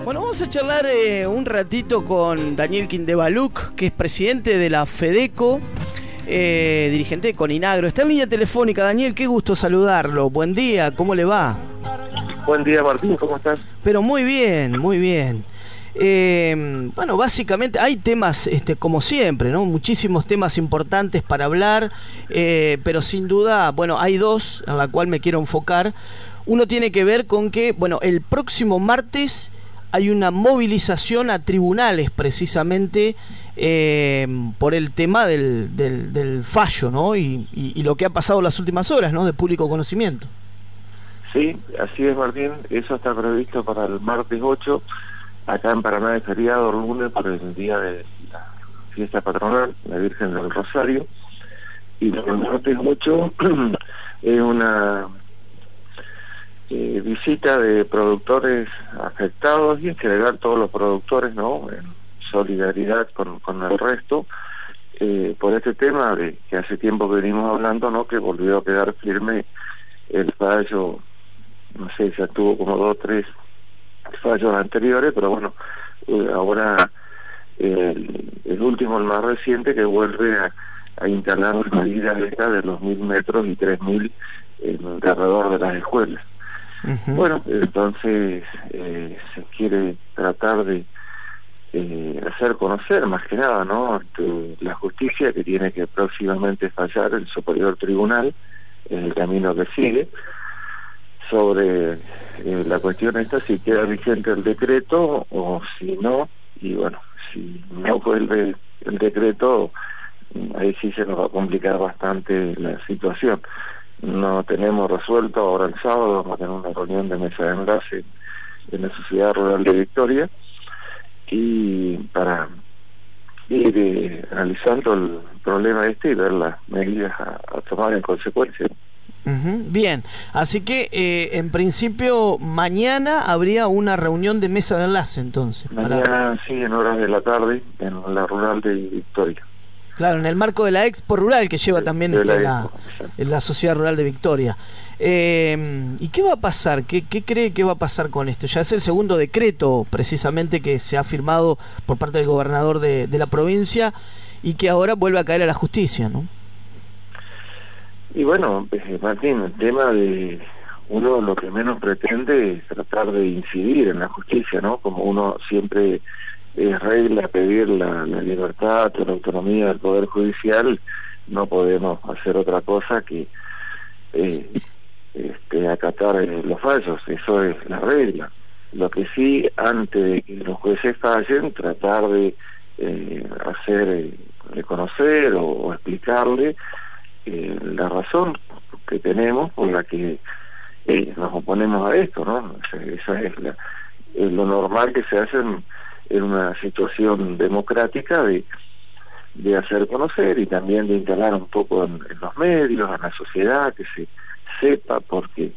Bueno, vamos a charlar un ratito con Daniel Quindevaluc, que es presidente de la FEDECO, dirigente de Coninagro. Está en línea telefónica. Daniel, qué gusto saludarlo. Buen día, ¿cómo le va? Buen día, Martín, ¿cómo estás? Pero muy bien, muy bien. Bueno, básicamente hay temas, como siempre, ¿no? Muchísimos temas importantes para hablar, pero sin duda, bueno, hay dos en la cual me quiero enfocar. Uno tiene que ver con que, bueno, el próximo martes hay una movilización a tribunales precisamente por el tema del fallo, ¿no? Y lo que ha pasado en las últimas horas, ¿no? De público conocimiento. Sí, así es, Martín. Eso está previsto para el martes 8. Acá en Paraná es feriado el lunes por el día de la fiesta patronal, la Virgen del Rosario. Y el martes 8 es una visita de productores afectados y en general todos los productores, ¿no? En solidaridad con el resto, por este tema de que hace tiempo que venimos hablando, ¿no? Que volvió a quedar firme el fallo, no sé, ya tuvo como 2 o 3 fallos anteriores, pero bueno, ahora el último, el más reciente, que vuelve a instalar las medidas estas de los 1000 metros y 3000 alrededor de las escuelas. Uh-huh. Bueno, entonces se quiere tratar de hacer conocer más que nada, ¿no? Ante la justicia, que tiene que próximamente fallar el Superior Tribunal en el camino que sigue, sobre la cuestión esta, si queda vigente el decreto o si no. Y bueno, si no vuelve el decreto, ahí sí se nos va a complicar bastante la situación. No tenemos resuelto, ahora el sábado vamos a tener una reunión de mesa de enlace en la Sociedad Rural de Victoria, y para ir analizando el problema y ver las medidas a tomar en consecuencia. Uh-huh. Bien, así que en principio mañana habría una reunión de mesa de enlace entonces. Mañana sí, en horas de la tarde, en la Rural de Victoria. Claro, en el marco de la Expo Rural que lleva también la Sociedad Rural de Victoria. ¿Y qué va a pasar? ¿Qué cree que va a pasar con esto? Ya es el segundo decreto precisamente que se ha firmado por parte del gobernador de la provincia y que ahora vuelve a caer a la justicia, ¿no? Y bueno, Martín, el tema de uno lo que menos pretende es tratar de incidir en la justicia, ¿no? Como uno siempre regla pedir la libertad o la autonomía del Poder Judicial, no podemos hacer otra cosa que acatar los fallos. Eso es la regla. Lo que sí, antes de que los jueces fallen, tratar de hacer reconocer o explicarle la razón que tenemos por la que nos oponemos a esto, ¿no? Esa es lo normal que se hace en una situación democrática de hacer conocer y también de instalar un poco en los medios, en la sociedad, que se sepa, porque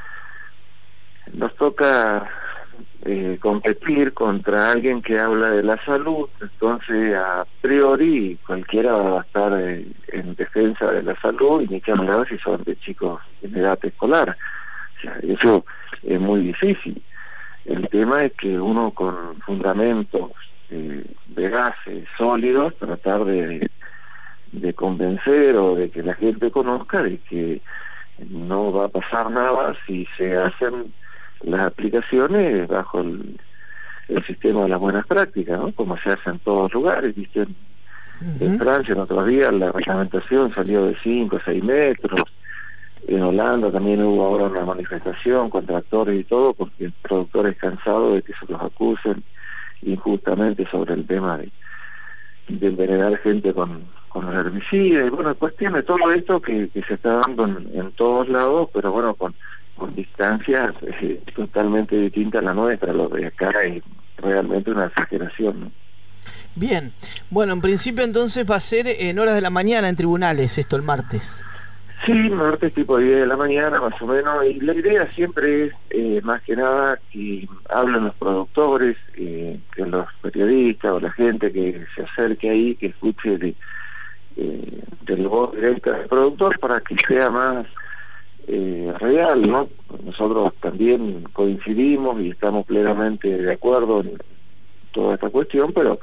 nos toca competir contra alguien que habla de la salud. Entonces a priori cualquiera va a estar en defensa de la salud, y ni que hablar si son de chicos en edad escolar. O sea, eso es muy difícil. El tema es que uno con fundamentos veraces, sólidos, tratar de convencer o de que la gente conozca de que no va a pasar nada si se hacen las aplicaciones bajo el sistema de las buenas prácticas, ¿no? Como se hace en todos lugares, ¿viste? En Francia, en otros días, la reglamentación salió de 5 o 6 metros. En Holanda también hubo ahora una manifestación contra actores y todo, porque el productor es cansado de que se los acusen injustamente sobre el tema de envenenar gente con los herbicidas. Y bueno, cuestión de todo esto que se está dando en todos lados, pero bueno, con distancias totalmente distintas a la nuestra. Lo de acá es realmente una exageración, ¿no? Bien, bueno, en principio entonces va a ser en horas de la mañana en tribunales esto el martes. Sí, martes tipo 10 de la mañana más o menos, y la idea siempre es más que nada que hablen los productores, que los periodistas o la gente que se acerque ahí, que escuche de la voz directa del productor, para que sea más real, ¿no? Nosotros también coincidimos y estamos plenamente de acuerdo en toda esta cuestión, pero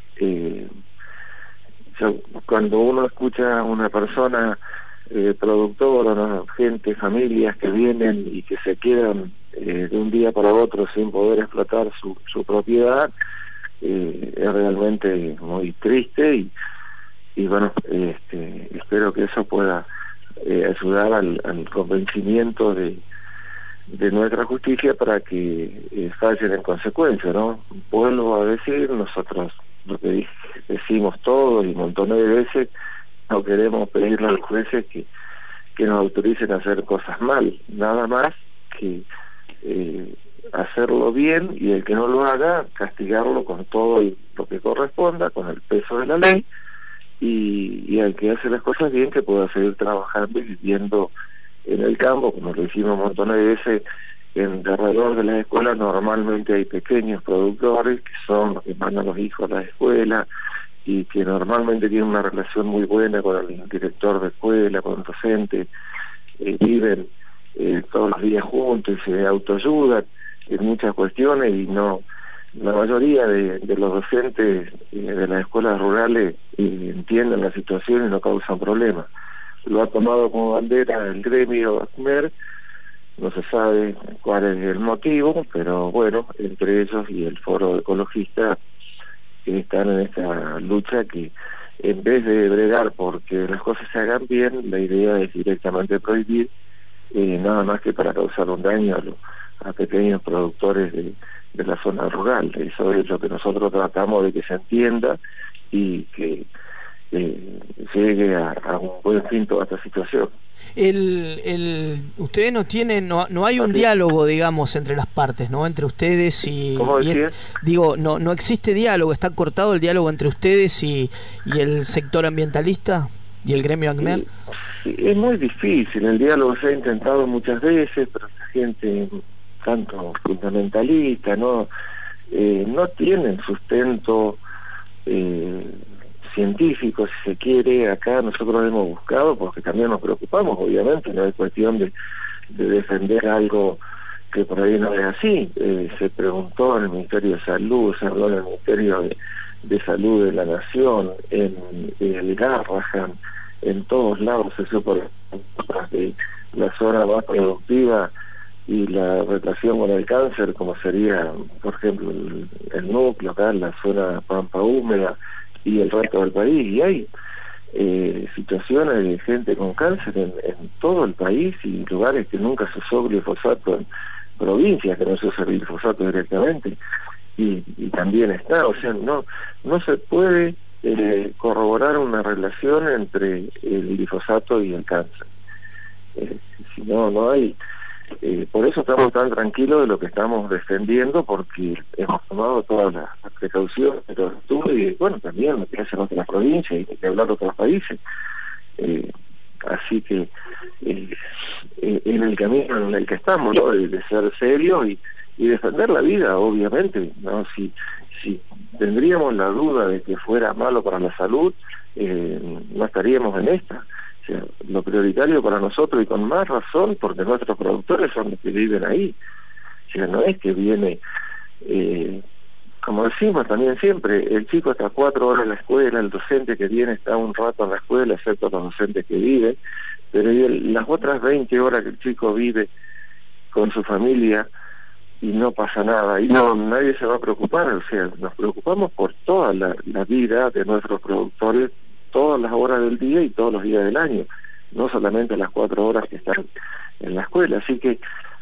cuando uno escucha a una persona productora, ¿no? Gente, familias que vienen y que se quedan de un día para otro sin poder explotar su propiedad, es realmente muy triste y bueno, espero que eso pueda ayudar al convencimiento de nuestra justicia para que fallen en consecuencia, ¿no? Vuelvo a decir, nosotros lo que decimos todos y montones de veces, no queremos pedirle a los jueces que nos autoricen a hacer cosas mal, nada más que hacerlo bien, y el que no lo haga, castigarlo con todo lo que corresponda, con el peso de la ley, y al que hace las cosas bien, que pueda seguir trabajando y viviendo en el campo, como lo hicimos montones de veces. En alrededor de las escuelas normalmente hay pequeños productores que son los que mandan a los hijos a la escuela y que normalmente tienen una relación muy buena con el director de escuela, con el docente, viven todos los días juntos y se autoayudan en muchas cuestiones, y no, la mayoría de los docentes de las escuelas rurales entienden la situación y no causan problemas. Lo ha tomado como bandera el gremio ACMER, no se sabe cuál es el motivo, pero bueno, entre ellos y el foro ecologista están en esta lucha que, en vez de bregar porque las cosas se hagan bien, la idea es directamente prohibir, nada más que para causar un daño a pequeños productores de la zona rural. Eso es lo que nosotros tratamos de que se entienda y que llegue a un buen fin toda esta situación. Ustedes no hay un diálogo, digamos, entre las partes, ¿no? Entre ustedes y... ¿Cómo decías? Digo, no existe diálogo, está cortado el diálogo entre ustedes y el sector ambientalista y el gremio ACMER. Sí, es muy difícil, el diálogo se ha intentado muchas veces, pero la gente, tanto fundamentalista, no tienen sustento científico, si se quiere. Acá nosotros hemos buscado, porque también nos preocupamos, obviamente, no es cuestión de defender algo que por ahí no es así. Se preguntó en el Ministerio de Salud, se habló en el Ministerio de Salud de la Nación, en el Garrahan, en todos lados se supo de la zona más productiva y la relación con el cáncer, como sería, por ejemplo, el núcleo acá en la zona pampa húmeda y el resto del país, y hay situaciones de gente con cáncer en todo el país, y lugares que nunca se usó glifosato, en provincias que no se usa glifosato directamente, y también está, o sea, no se puede corroborar una relación entre el glifosato y el cáncer. Si no hay... por eso estamos tan tranquilos de lo que estamos defendiendo, porque hemos tomado todas las precauciones, los estudios, y bueno, también lo que hacen otras provincias y que hablar de otros países. Así que en el camino en el que estamos, ¿no? de ser serios y defender la vida, obviamente, ¿no? Si tendríamos la duda de que fuera malo para la salud, no estaríamos en esta. O sea, lo prioritario para nosotros, y con más razón, porque nuestros productores son los que viven ahí. O sea, no es que viene, como decimos también siempre, el chico está 4 horas en la escuela, el docente que viene está un rato en la escuela, excepto los docentes que viven, pero las otras 20 horas que el chico vive con su familia y no pasa nada, y nadie se va a preocupar. O sea, nos preocupamos por toda la vida de nuestros productores, todas las horas del día y todos los días del año, no solamente las 4 horas que están en la escuela. Así que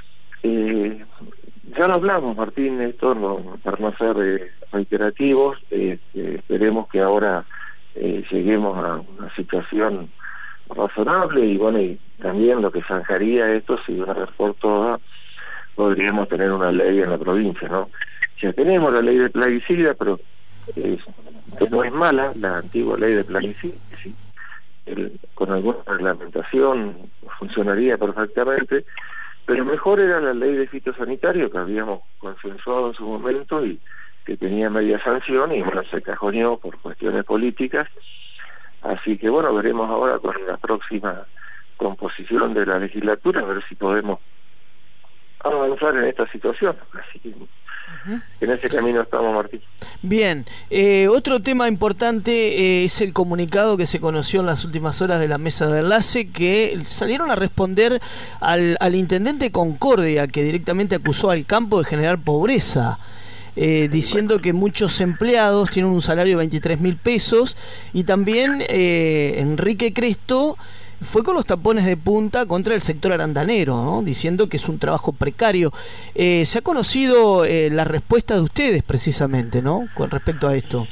ya lo hablamos, Martín, esto para no ser reiterativos, esperemos que ahora lleguemos a una situación razonable, y bueno, y también lo que zanjaría esto, si de una vez por todas podríamos tener una ley en la provincia, ¿no? Ya tenemos la ley de plaguicida, pero que no es mala, la antigua ley de plaguicida, ¿sí? Con alguna reglamentación funcionaría perfectamente, pero mejor era la ley de fitosanitario que habíamos consensuado en su momento y que tenía media sanción, y bueno, se cajoneó por cuestiones políticas. Así que bueno, veremos ahora con la próxima composición de la legislatura, a ver si podemos avanzar en esta situación. Así que en ese camino estamos, Martín. Bien, otro tema importante es el comunicado que se conoció en las últimas horas de la mesa de enlace, que salieron a responder al intendente Concordia, que directamente acusó al campo de generar pobreza, diciendo que muchos empleados tienen un salario de 23.000 pesos, y también Enrique Cresto fue con los tapones de punta contra el sector arandanero, ¿no? Diciendo que es un trabajo precario. Se ha conocido la respuesta de ustedes precisamente, ¿no?, con respecto a esto.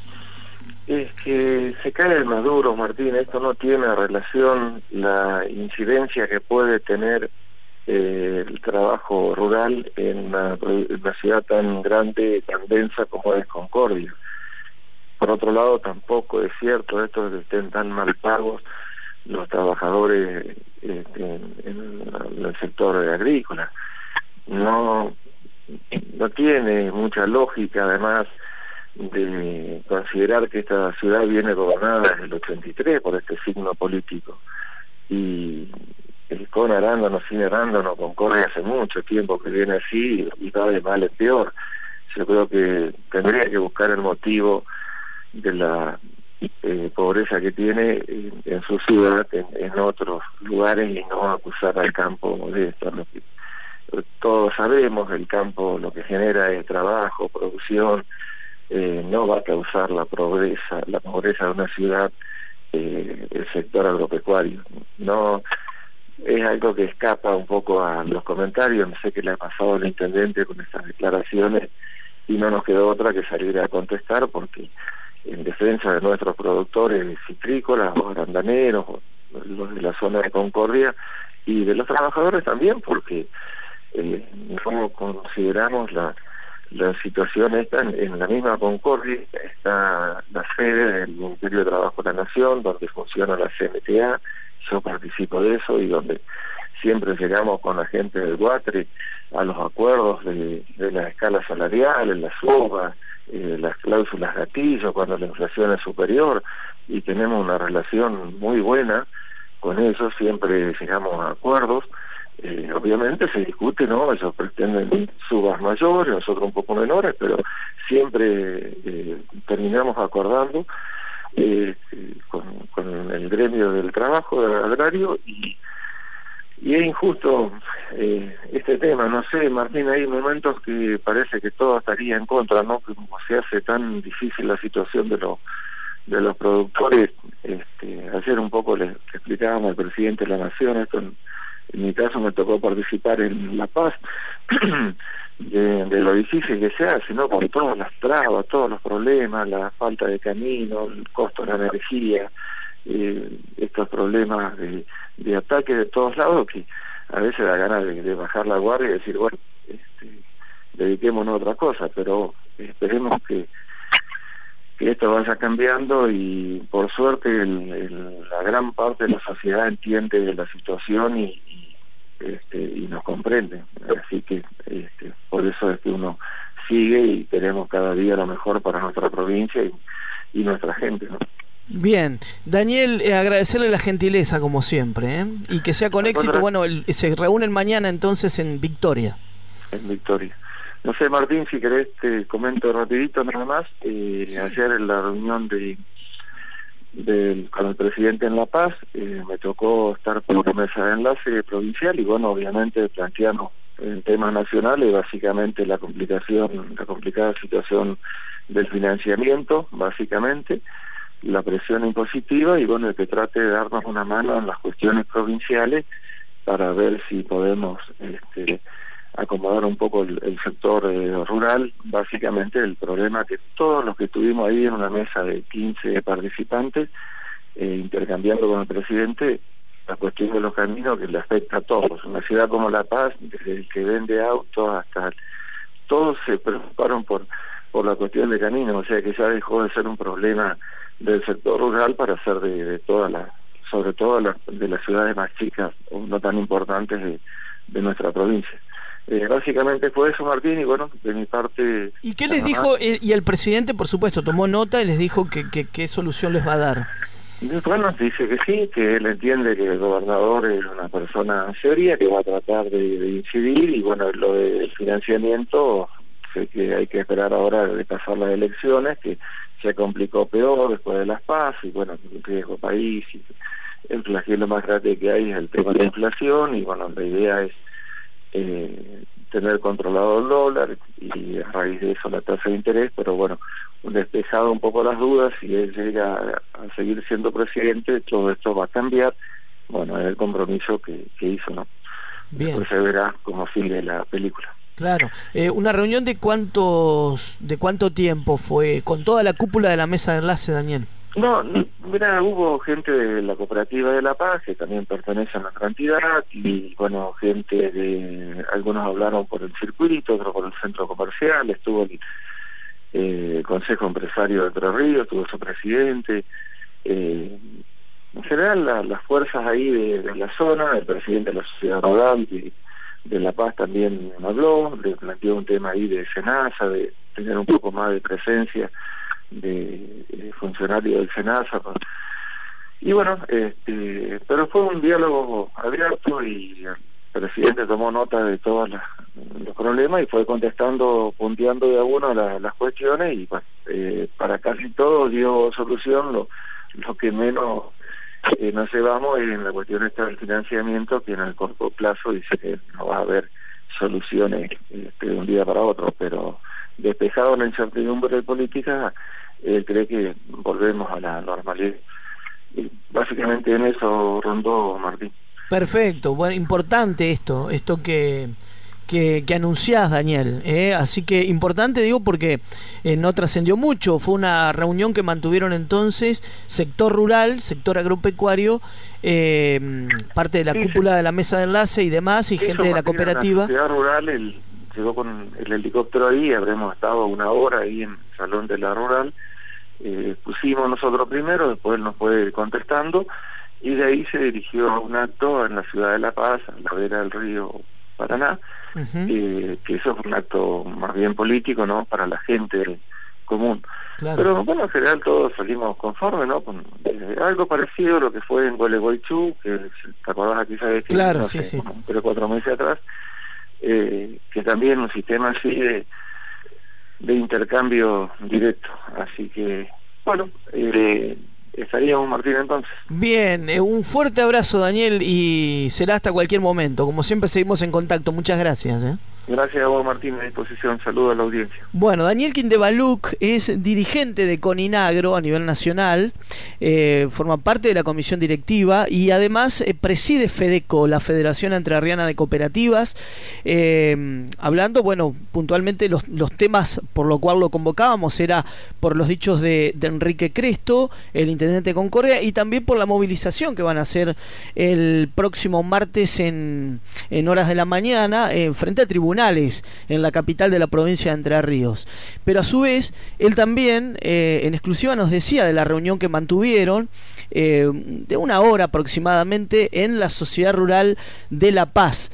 Es que se cae el maduro, Martín. Esto no tiene relación la incidencia que puede tener el trabajo rural en una ciudad tan grande, tan densa como es Concordia. Por otro lado, tampoco es cierto esto de que estén tan mal pagos los trabajadores en el sector agrícola. No tiene mucha lógica, además de considerar que esta ciudad viene gobernada desde el 83 por este signo político, y el con arándano, sin arándano, Concordia hace mucho tiempo que viene así y va de mal en peor. Yo creo que tendría que buscar el motivo de la pobreza que tiene en su ciudad, en otros lugares, y no acusar al campo de esto. Todos sabemos que el campo lo que genera es trabajo, producción, no va a causar la pobreza de una ciudad, el sector agropecuario. No es algo que escapa un poco a los comentarios. No sé qué le ha pasado al intendente con estas declaraciones, y no nos quedó otra que salir a contestar, porque en defensa de nuestros productores citrícolas o arandaneros, los de la zona de Concordia, y de los trabajadores también, porque no consideramos la situación esta en la misma Concordia. Está la sede del Ministerio de Trabajo de la Nación, donde funciona la CMTA, yo participo de eso, y donde siempre llegamos con la gente del Guatre a los acuerdos de la escala salarial, las subas, las cláusulas gatillo cuando la inflación es superior, y tenemos una relación muy buena con ellos, siempre llegamos a acuerdos. Obviamente se discute, ¿no? Ellos pretenden subas mayores, nosotros un poco menores, pero siempre terminamos acordando con el gremio del trabajo, del agrario, y es injusto este tema. No sé, Martín, hay momentos que parece que todo estaría en contra, ¿no? Como se hace tan difícil la situación de los productores. Ayer un poco le explicábamos al presidente de la Nación, esto en mi caso me tocó participar en La Paz, de lo difícil que se hace, ¿no? Con todas las trabas, todos los problemas, la falta de camino, el costo de la energía, estos problemas de ataque de todos lados, que a veces da ganas de bajar la guardia y decir, bueno, dediquémonos a otra cosa, pero esperemos que esto vaya cambiando, y por suerte la gran parte de la sociedad entiende la situación y nos comprende. Así que por eso es que uno sigue, y queremos cada día lo mejor para nuestra provincia y nuestra gente, ¿no? Bien, Daniel, agradecerle la gentileza como siempre, y que sea con éxito. Bueno, se reúnen mañana entonces en Victoria. En Victoria. No sé, Martín, si querés te comento rapidito nada más. Ayer en la reunión con el presidente en La Paz, me tocó estar por la mesa de enlace provincial, y bueno, obviamente planteamos en temas nacionales, básicamente la complicada situación del financiamiento, básicamente, la presión impositiva, y bueno, el que trate de darnos una mano en las cuestiones provinciales para ver si podemos acomodar un poco el sector rural. Básicamente el problema que todos los que estuvimos ahí en una mesa de 15 participantes, intercambiando con el presidente, la cuestión de los caminos que le afecta a todos. Una ciudad como La Paz, desde el que vende autos hasta todos se preocuparon por la cuestión de caminos, o sea que ya dejó de ser un problema del sector rural para ser de todas las, sobre todo de las ciudades más chicas o no tan importantes de nuestra provincia. Básicamente fue eso, Martín, y bueno, de mi parte... ¿Y qué les dijo? Y el presidente, por supuesto, tomó nota y les dijo qué solución les va a dar. Bueno, dice que sí, que él entiende que el gobernador es una persona seria, que va a tratar de incidir, y bueno, lo del financiamiento, sé que hay que esperar ahora de pasar las elecciones, que se complicó peor después de las PAS, y bueno, el riesgo país, y el flagelo más grande que hay es el tema de la inflación, y bueno, la idea es tener controlado el dólar, y a raíz de eso la tasa de interés, pero bueno, despejado un poco las dudas, si él llega a seguir siendo presidente, todo esto va a cambiar. Bueno, es el compromiso que hizo, ¿no? Bien. Después se verá cómo sigue la película. Claro. ¿Una reunión de cuánto tiempo fue con toda la cúpula de la mesa de enlace, Daniel? No, mira, hubo gente de la Cooperativa de La Paz, que también pertenece a nuestra entidad, y bueno, gente de, algunos hablaron por el circuito, otros por el centro comercial, estuvo el Consejo Empresario de Entre Ríos, tuvo su presidente, en general las fuerzas ahí de la zona, el presidente de la Sociedad Rural de La Paz también habló, le planteó un tema ahí de SENASA, de tener un poco más de presencia de funcionarios del SENASA, y bueno, pero fue un diálogo abierto, y el presidente tomó nota de todos los problemas y fue contestando, punteando de a uno las cuestiones, y bueno, para casi todo dio solución. Lo que menos nos llevamos es en la cuestión esta del financiamiento, que en el corto plazo dice que no va a haber soluciones de un día para otro, pero despejado la incertidumbre política, él cree que volvemos a la normalidad. Y básicamente en eso rondó Martín. Perfecto, bueno, importante esto que anunciás, Daniel, así que importante, digo, porque no trascendió mucho. Fue una reunión que mantuvieron entonces sector rural, sector agropecuario, parte de la cúpula de la mesa de enlace y demás, y gente de la cooperativa. La sociedad rural, llegó con el helicóptero ahí, habremos estado 1 hora ahí en el salón de la rural, pusimos nosotros primero, después él nos fue contestando, y de ahí se dirigió a un acto en la ciudad de La Paz, a la vera del río Paraná, que eso fue un acto más bien político, ¿no?, para la gente común. Claro. Pero bueno, en general todos salimos conformes, ¿no?, con algo parecido a lo que fue en Gualeguaychú, que te acordás aquí, sabes que claro, no sí, sé, sí. 3 o 4 meses atrás, que también un sistema así de intercambio directo. Así que, bueno, estaríamos, Martín, entonces. Bien, un fuerte abrazo, Daniel, y será hasta cualquier momento. Como siempre, seguimos en contacto. Muchas gracias. Gracias a vos, Martín, a disposición. Saludos a la audiencia. Bueno, Daniel Quindevaluc es dirigente de Coninagro a nivel nacional, forma parte de la comisión directiva y además preside FEDECO, la Federación Entrerriana de Cooperativas, hablando, bueno, puntualmente los temas por lo cual lo convocábamos era por los dichos de Enrique Cresto, el intendente de Concordia, y también por la movilización que van a hacer el próximo martes en horas de la mañana frente a tribunales en la capital de la provincia de Entre Ríos. Pero a su vez, él también en exclusiva nos decía de la reunión que mantuvieron de 1 hora aproximadamente en la Sociedad Rural de La Paz.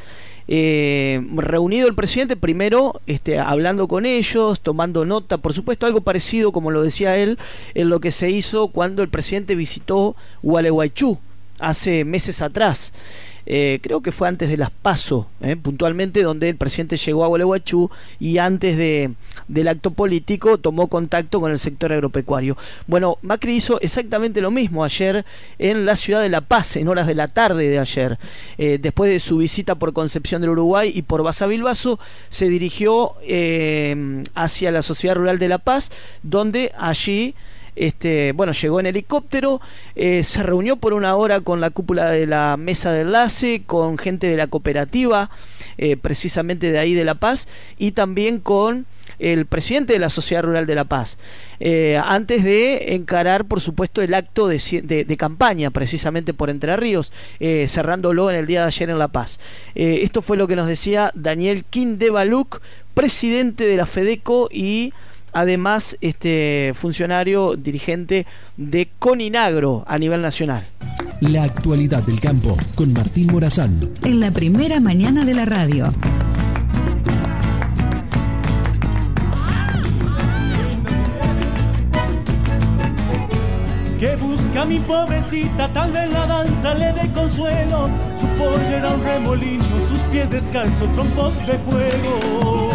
Reunido el presidente primero hablando con ellos, tomando nota, por supuesto algo parecido, como lo decía él, en lo que se hizo cuando el presidente visitó Gualeguaychú hace meses atrás. Creo que fue antes de las PASO, puntualmente, donde el presidente llegó a Gualeguaychú y antes del acto político tomó contacto con el sector agropecuario. Bueno, Macri hizo exactamente lo mismo ayer en la ciudad de La Paz, en horas de la tarde de ayer. Después de su visita por Concepción del Uruguay y por Basavilbaso, se dirigió hacia la Sociedad Rural de La Paz, donde allí llegó en helicóptero, se reunió por 1 hora con la cúpula de la mesa de enlace, con gente de la cooperativa, precisamente de ahí de La Paz, y también con el presidente de la Sociedad Rural de La Paz, antes de encarar, por supuesto, el acto de campaña, precisamente por Entre Ríos, cerrándolo en el día de ayer en La Paz. Esto fue lo que nos decía Daniel Quindevaluc, presidente de la FEDECO y además funcionario dirigente de Coninagro a nivel nacional. La actualidad del campo con Martín Morazán. En la primera mañana de la radio. Que busca que a mi pobrecita tal vez la danza le dé consuelo. Su pollera un remolino, sus pies descalzos, trompos de fuego.